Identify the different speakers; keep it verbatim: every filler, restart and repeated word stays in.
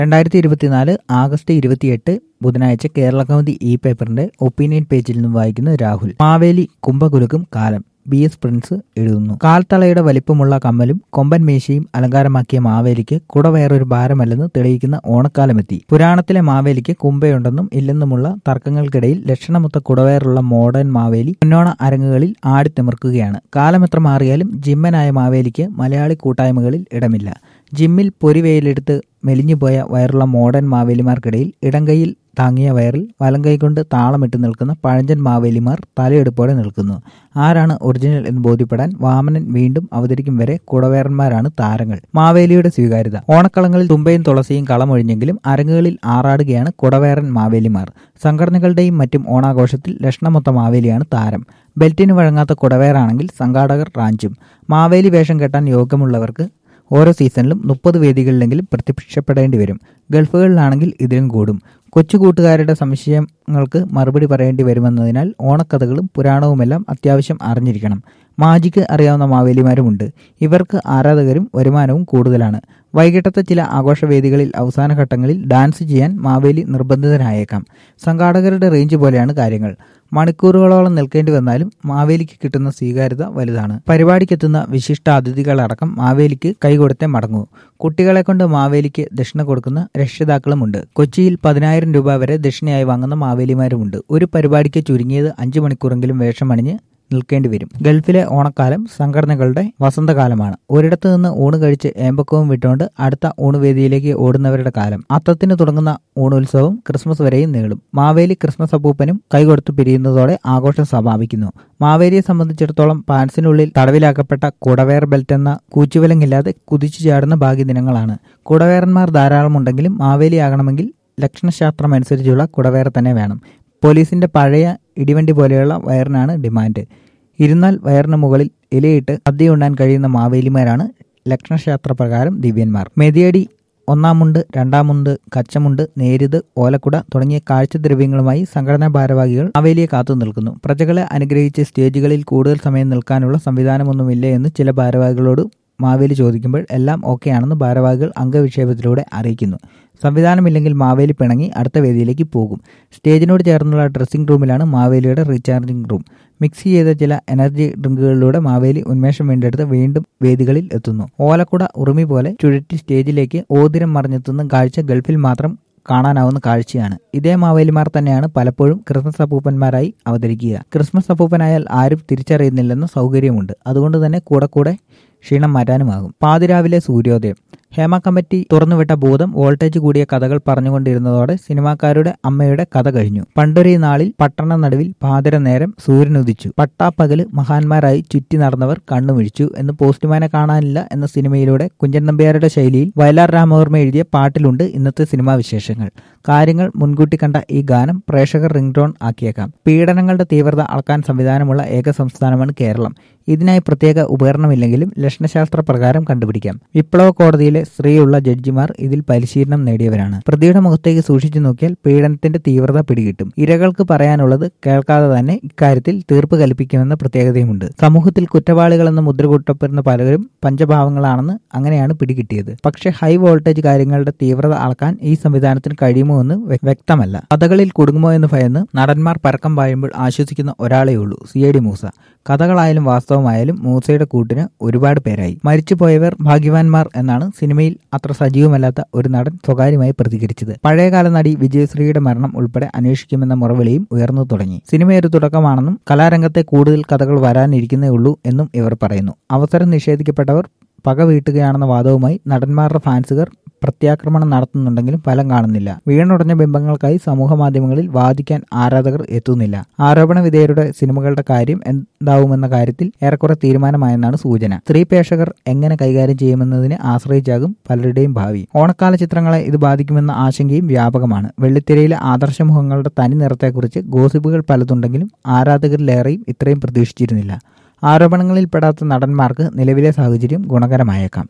Speaker 1: രണ്ടായിരത്തി ഇരുപത്തിനാല് ആഗസ്റ്റ് ഇരുപത്തിയെട്ട് ബുധനാഴ്ച കേരള കൗമുദി ഇ പേപ്പറിന്റെ ഒപ്പീനിയൻ പേജിൽ നിന്നും വായിക്കുന്ന രാഹുൽ. മാവേലി കുംഭകുലുക്കും കാലം. ബി എസ് പ്രിൻസ് എഴുതുന്നു. കാൽത്തളയുടെ വലിപ്പമുള്ള കമ്മലും കൊമ്പൻ മീശയും അലങ്കാരമാക്കിയ മാവേലിക്ക് കുട വേറൊരു ഭാരമല്ലെന്ന് തെളിയിക്കുന്ന ഓണക്കാലമെത്തി. പുരാണത്തിലെ മാവേലിക്ക് കുംഭയുണ്ടെന്നും ഇല്ലെന്നുമുള്ള തർക്കങ്ങൾക്കിടയിൽ ലക്ഷണമൊത്ത കുടവേറുള്ള മോഡേൺ മാവേലി മുന്നോണ അരങ്ങുകളിൽ ആടിത്തിമിർക്കുകയാണ്. കാലമെത്ര മാറിയാലും ജിമ്മനായ മാവേലിക്ക് മലയാളി കൂട്ടായ്മകളിൽ ഇടമില്ല. ജിമ്മിൽ പൊരിവെയിലെടുത്ത് മെലിഞ്ഞുപോയ വയറുള്ള മോഡേൺ മാവേലിമാർക്കിടയിൽ ഇടംകൈയിൽ താങ്ങിയ വയറിൽ വലംകൈ കൊണ്ട് താളമിട്ട് നിൽക്കുന്ന പഴഞ്ചൻ മാവേലിമാർ തലയെടുപ്പോടെ നിൽക്കുന്നു. ആരാണ് ഒറിജിനൽ എന്ന് ബോധ്യപ്പെടാൻ വാമനൻ വീണ്ടും അവതരിക്കും വരെ കുടവേറന്മാരാണ് താരങ്ങൾ. മാവേലിയുടെ സ്വീകാര്യത. ഓണക്കളങ്ങളിൽ തുമ്പയും തുളസിയും കളമൊഴിഞ്ഞെങ്കിലും അരങ്ങുകളിൽ ആറാടുകയാണ് കുടവേറൻ മാവേലിമാർ. സംഘടനകളുടെയും മറ്റും ഓണാഘോഷത്തിൽ ലക്ഷണമൊത്ത മാവേലിയാണ് താരം. ബെൽറ്റിന് വഴങ്ങാത്ത കുടവേറാണെങ്കിൽ സംഘാടകർ റാഞ്ചും. മാവേലി വേഷം കെട്ടാൻ യോഗ്യമുള്ളവർക്ക് ഓരോ സീസണിലും മുപ്പത് വേദികളിലെങ്കിലും പ്രത്യക്ഷപ്പെടേണ്ടി വരും. ഗൾഫുകളിലാണെങ്കിൽ ഇതിലും കൂടും. കൊച്ചു കൂട്ടുകാരുടെ സംശയങ്ങൾക്ക് മറുപടി പറയേണ്ടി വരുമെന്നതിനാൽ ഓണക്കഥകളും പുരാണവുമെല്ലാം അത്യാവശ്യം അറിഞ്ഞിരിക്കണം. മാജിക്ക് അറിയാവുന്ന മാവേലിമാരുമുണ്ട്. ഇവർക്ക് ആരാധകരും വരുമാനവും കൂടുതലാണ്. വൈകിട്ടത്തെ ചില ആഘോഷവേദികളിൽ അവസാന ഘട്ടങ്ങളിൽ ഡാൻസ് ചെയ്യാൻ മാവേലി നിർബന്ധിതനായേക്കാം. സംഘാടകരുടെ റേഞ്ച് പോലെയാണ് കാര്യങ്ങൾ. മണിക്കൂറുകളോളം നിൽക്കേണ്ടി വന്നാലും മാവേലിക്ക് കിട്ടുന്ന സ്വീകാര്യത വലുതാണ്. പരിപാടിക്കെത്തുന്ന വിശിഷ്ട അതിഥികളടക്കം മാവേലിക്ക് കൈകൊടുത്തേ മടങ്ങൂ. കുട്ടികളെ കൊണ്ട് മാവേലിക്ക് ദക്ഷിണ കൊടുക്കുന്ന രക്ഷിതാക്കളുമുണ്ട്. കൊച്ചിയിൽ പതിനായിരം രൂപ വരെ ദക്ഷിണയായി വാങ്ങുന്ന മാവേലിമാരുമുണ്ട്. ഒരു പരിപാടിക്ക് ചുരുങ്ങിയത് അഞ്ചു മണിക്കൂറെങ്കിലും വേഷമണിഞ്ഞ് നിൽക്കേണ്ടി വരും. ഗൾഫിലെ ഓണക്കാലം സംഘടനകളുടെ വസന്തകാലമാണ്. ഒരിടത്ത് നിന്ന് ഊണ് കഴിച്ച് ഏമ്പക്കവും വിട്ടുകൊണ്ട് അടുത്ത ഊണുവേദിയിലേക്ക് ഓടുന്നവരുടെ കാലം. അത്തത്തിന് തുടങ്ങുന്ന ഊണുത്സവം ക്രിസ്മസ് വരെയും നീളും. മാവേലി ക്രിസ്മസ് അപ്പൂപ്പനും കൈകൊടുത്തു പിരിയുന്നതോടെ ആഘോഷം സമാപിക്കുന്നു. മാവേലിയെ സംബന്ധിച്ചിടത്തോളം പാൻസിനുള്ളിൽ തടവിലാക്കപ്പെട്ട കുടവേർ ബെൽറ്റ് എന്ന കൂച്ചുവിലങ്ങില്ലാതെ കുതിച്ചു ചാടുന്ന ഭാഗ്യദിനങ്ങളാണ്. കുടവേറന്മാർ ധാരാളമുണ്ടെങ്കിലും മാവേലിയാകണമെങ്കിൽ ലക്ഷണശാസ്ത്രമനുസരിച്ചുള്ള കുടവേർ തന്നെ വേണം. പോലീസിന്റെ പഴയ ഇടിവണ്ടി പോലെയുള്ള വയറിനാണ് ഡിമാൻഡ്. ഇരുന്നാൽ വയറിന് മുകളിൽ ഇലയിട്ട് സദ്യയുണ്ണാൻ കഴിയുന്ന മാവേലിമാരാണ് ലക്ഷണശാസ്ത്രപ്രകാരം ദിവ്യന്മാർ. മെതിയടി, ഒന്നാമുണ്ട്, രണ്ടാമുണ്ട്, കച്ചമുണ്ട്, നേരിത്, ഓലക്കുട തുടങ്ങിയ കാഴ്ചദ്രവ്യങ്ങളുമായി സംഘടനാ ഭാരവാഹികൾ മാവേലിയെ കാത്തു നിൽക്കുന്നു. പ്രജകളെ അനുഗ്രഹിച്ച് സ്റ്റേജുകളിൽ കൂടുതൽ സമയം നിൽക്കാനുള്ള സംവിധാനമൊന്നുമില്ലേ എന്ന് ചില ഭാരവാഹികളോട് മാവേലി ചോദിക്കുമ്പോൾ എല്ലാം ഓക്കെയാണെന്ന് ഭാരവാഹികൾ അംഗവിക്ഷേപത്തിലൂടെ അറിയിക്കുന്നു. സംവിധാനമില്ലെങ്കിൽ മാവേലി പിണങ്ങി അടുത്ത വേദിയിലേക്ക് പോകും. സ്റ്റേജിനോട് ചേർന്നുള്ള ഡ്രസ്സിംഗ് റൂമിലാണ് മാവേലിയുടെ റീചാർജിംഗ് റൂം. മിക്സ് ചെയ്ത ചില എനർജി ഡ്രിങ്കുകളിലൂടെ മാവേലി ഉന്മേഷം വീണ്ടെടുത്ത് വീണ്ടും വേദികളിൽ എത്തുന്നു. ഓലക്കുട ഉറുമി പോലെ ചുഴറ്റി സ്റ്റേജിലേക്ക് ഓതിരം മറിഞ്ഞെത്തുന്ന കാഴ്ച ഗൾഫിൽ മാത്രം കാണാനാവുന്ന കാഴ്ചയാണ്. ഇതേ മാവേലിമാർ തന്നെയാണ് പലപ്പോഴും ക്രിസ്മസ് അപ്പൂപ്പന്മാരായി അവതരിക്കുക. ക്രിസ്മസ് അപ്പൂപ്പനായാൽ ആരും തിരിച്ചറിയുന്നില്ലെന്ന സൗകര്യമുണ്ട്. അതുകൊണ്ട് തന്നെ കൂടെ കൂടെ ക്ഷീണം മാറ്റാനുമാകും. പാതിരാവിലെ സൂര്യോദയം. ഹേമ കമ്മിറ്റി തുറന്നുവിട്ട ഭൂതം വോൾട്ടേജ് കൂടിയ കഥകൾ പറഞ്ഞുകൊണ്ടിരുന്നതോടെ സിനിമാക്കാരുടെ അമ്മയുടെ കഥ കഴിഞ്ഞു. പണ്ടൊരു നാളിൽ പട്ടണ നടുവിൽ പാതിര നേരം സൂര്യൻ ഉദിച്ചു. പട്ടാപ്പകല് മഹാന്മാരായി ചുറ്റി നടന്നവർ കണ്ണുമിഴിച്ചു എന്ന് പോസ്റ്റ്മാനെ കാണാനില്ല എന്ന സിനിമയിലൂടെ കുഞ്ചൻ നമ്പ്യാരുടെ ശൈലിയിൽ വയലാർ രാമവർമ്മ എഴുതിയ പാട്ടിലുണ്ട് ഇന്നത്തെ സിനിമാ വിശേഷങ്ങൾ. കാര്യങ്ങൾ മുൻകൂട്ടി കണ്ട ഈ ഗാനം പ്രേക്ഷകർ റിംഗ് ടോൺ ആക്കിയേക്കാം. പീഡനങ്ങളുടെ തീവ്രത അളക്കാൻ സംവിധാനമുള്ള ഏക സംസ്ഥാനമാണ് കേരളം. ഇതിനായി പ്രത്യേക ഉപകരണമില്ലെങ്കിലും ലക്ഷണശാസ്ത്ര പ്രകാരം കണ്ടുപിടിക്കാം. വിപ്ലവ കോടതിയിലെ സ്ത്രീയുള്ള ജഡ്ജിമാർ ഇതിൽ പരിശീലനം നേടിയവരാണ്. പ്രതിയുടെ മുഖത്തേക്ക് സൂക്ഷിച്ചു നോക്കിയാൽ പീഡനത്തിന്റെ തീവ്രത പിടികിട്ടും. ഇരകൾക്ക് പറയാനുള്ളത് കേൾക്കാതെ തന്നെ ഇക്കാര്യത്തിൽ തീർപ്പ് കൽപ്പിക്കുമെന്ന പ്രത്യേകതയുമുണ്ട്. സമൂഹത്തിൽ കുറ്റവാളികളെന്ന് മുദ്രകൂട്ടപ്പെടുന്ന പലരും പഞ്ചഭാവങ്ങളാണെന്ന് അങ്ങനെയാണ് പിടികിട്ടിയത്. പക്ഷെ ഹൈ വോൾട്ടേജ് കാര്യങ്ങളുടെ തീവ്രത അളക്കാൻ ഈ സംവിധാനത്തിന് കഴിയുമോ എന്ന് വ്യക്തമല്ല. കഥകളിൽ കുടുങ്ങുമോ എന്ന് ഭയന്ന് നടന്മാർ പരക്കം പായുമ്പോൾ ആശ്വസിക്കുന്ന ഒരാളേ ഉള്ളൂ, സി ഐ ഡി മൂസ. കഥകളായാലും വാസ്തവമായാലും മൂസയുടെ കൂട്ടിന് ഒരുപാട് പേരായി. മരിച്ചുപോയവർ ഭാഗ്യവാന്മാർ എന്നാണ് സിനിമയിൽ അത്ര സജീവമല്ലാത്ത ഒരു നടൻ സ്വകാര്യമായി പ്രതികരിച്ചത്. പഴയകാല നടി വിജയശ്രീയുടെ മരണം ഉൾപ്പെടെ അന്വേഷിക്കുമെന്ന മുറവിളിയും ഉയർന്നു തുടങ്ങി. സിനിമയൊരു തുടക്കമാണെന്നും കലാരംഗത്തെ കൂടുതൽ കഥകൾ വരാനിരിക്കുന്നേ ഉള്ളൂ എന്നും ഇവർ പറയുന്നു. അവസരം നിഷേധിക്കപ്പെട്ടവർ പക വീട്ടുകയാണെന്ന വാദവുമായി നടന്മാരുടെ ഫാൻസുകാർ പ്രത്യാക്രമണം നടത്തുന്നുണ്ടെങ്കിലും ഫലം കാണുന്നില്ല. വീണുടഞ്ഞ ബിംബങ്ങൾക്കായി സമൂഹ മാധ്യമങ്ങളിൽ വാദിക്കാൻ ആരാധകർ എത്തുന്നില്ല. ആരോപണ വിധേയരുടെ സിനിമകളുടെ കാര്യം എന്താവുമെന്ന കാര്യത്തിൽ ഏറെക്കുറെ തീരുമാനമായെന്നാണ് സൂചന. സ്ത്രീ പ്രേക്ഷകർ എങ്ങനെ കൈകാര്യം ചെയ്യുമെന്നതിനെ ആശ്രയിച്ചാകും പലരുടെയും ഭാവി. ഓണക്കാല ചിത്രങ്ങളെ ഇത് ബാധിക്കുമെന്ന ആശങ്കയും വ്യാപകമാണ്. വെള്ളിത്തിരയിലെ ആദർശമുഖങ്ങളുടെ തനി നിറത്തെക്കുറിച്ച് ഗോസിപ്പുകൾ പലതുണ്ടെങ്കിലും ആരാധകരിലേറെയും ഇത്രയും പ്രതീക്ഷിച്ചിരുന്നില്ല. ആരോപണങ്ങളിൽ പെടാത്ത നടന്മാർക്ക് നിലവിലെ സാഹചര്യം ഗുണകരമായേക്കാം.